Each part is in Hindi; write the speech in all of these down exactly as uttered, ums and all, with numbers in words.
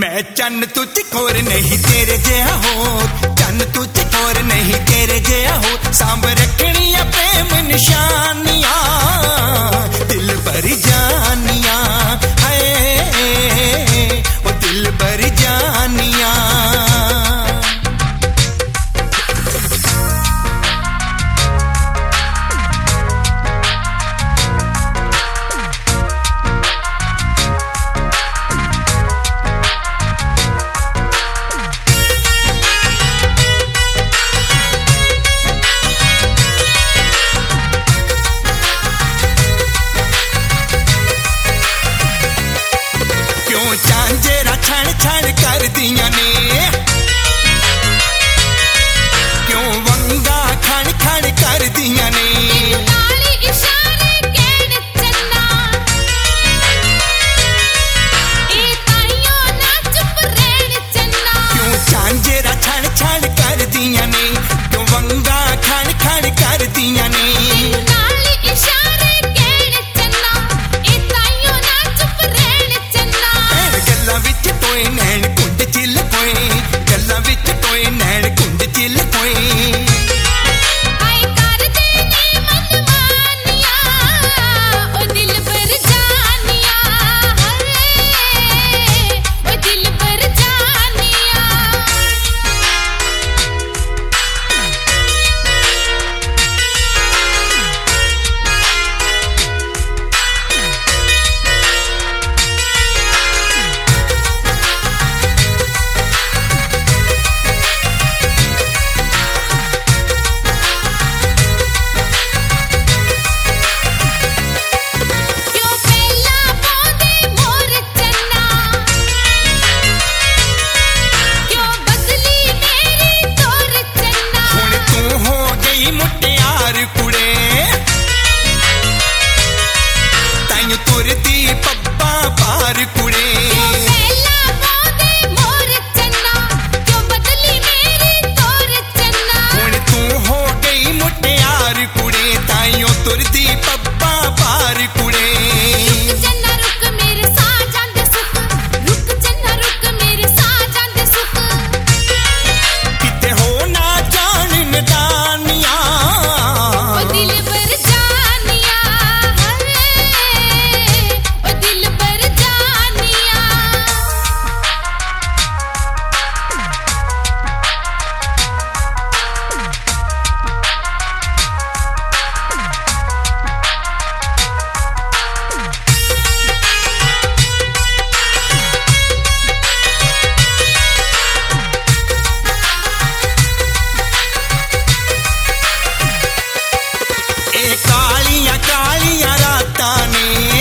मैं चन्न तू चिकोर नहीं तेरे जेहा हो, चन्न तू चिकोर नहीं तेरे जेहा हो। सांभ रखनिया प्रेम निशानियां दिल भर जानियां, है वो दिल भर जानियां। झांझरा छण छण कर दिया ने, क्यों वंगा खण खण कर दिया ने। इशारे कहण चन्ना ए ताइयों ना चुप रहण चन्ना। क्यों झांझरा छण छण कर दिया ने, क्यों वंगा खण खण कर दिया ने। इशारे कहण चन्ना ए ताइयों ना चुप रहण चन्ना। गल्लां विच कोई नैन कुंड चिल कोई, गल्लां विच कोई नैन कुंड चिल कोई। आई कर देनी मनमानियां ओ दिल भर जानियां, हरे ओ दिल भर जानियां। मुटियार कुड़े ताइयों तुरदी पब्बा पार कुड़े। हुण तू हो गई मुटियार कुड़े, ताइयों तुरदी पब्बा पार कुड़े। कालियां कालियां रातां ने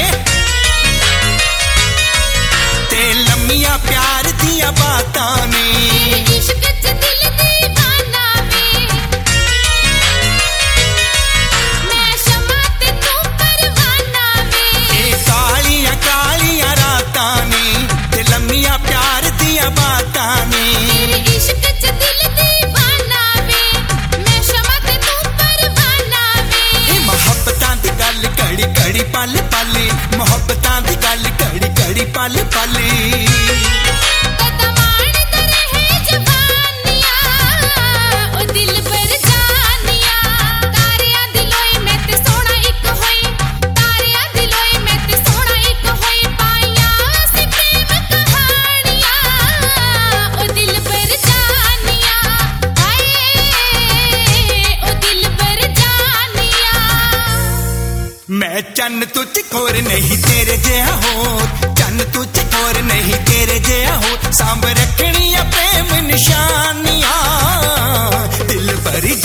ते लम्मियां प्यार दियां बातां ने। इश्क च दिल दीवाना वे, मैं शमा ते तू परवाना वे। ए कालियां कालियां रातां ने ते लम्मियां प्यार दियां बातां ने। इश्क च दिल दीवाना वे, मैं शमा ते तू परवाना वे। मोहब्बतां दी गल घड़ी घड़ी पल पल, मोहब्बतां दी गल घड़ी घड़ी पल पल। मैं चन्न तू चिकोर नहीं तेरे जेहा हो, चन्न तू चिकोर नहीं तेरे जेहा हो। सांभ रखनिया प्रेम निशानियां दिल भर